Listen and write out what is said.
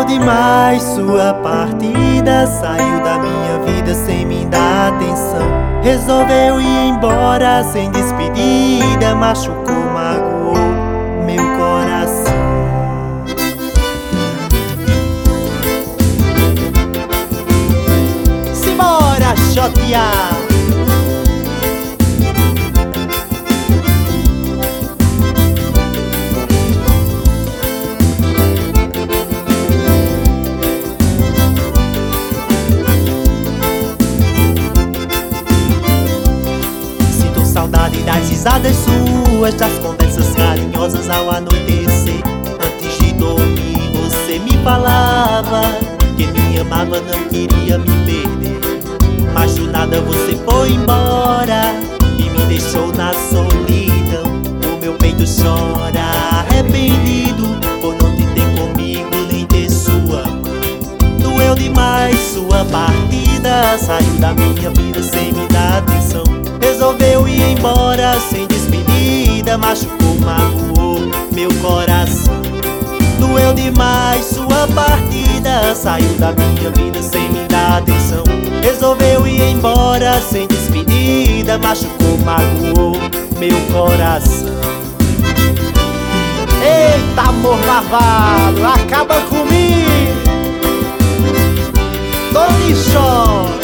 Doeu demais sua partida, saiu da minha vida sem me dar atenção. Resolveu ir embora sem despedida, machucou, magoou meu coração. Simbora chotear. Saudade das risadas suas, das conversas carinhosas ao anoitecer. Antes de dormir você me falava que me amava, não queria me perder. Mas do nada você foi embora e me deixou na solidão. O meu peito chora, arrependido por não te ter comigo, nem ter sua mão. Doeu demais sua partida, saiu da minha vida sem me dar atenção. Resolveu ir embora sem despedida, machucou, magoou meu coração. Doeu demais sua partida, saiu da minha vida sem me dar atenção. Resolveu ir embora sem despedida, machucou, magoou meu coração. Eita, amor marvado, acaba comigo, Tony Shore.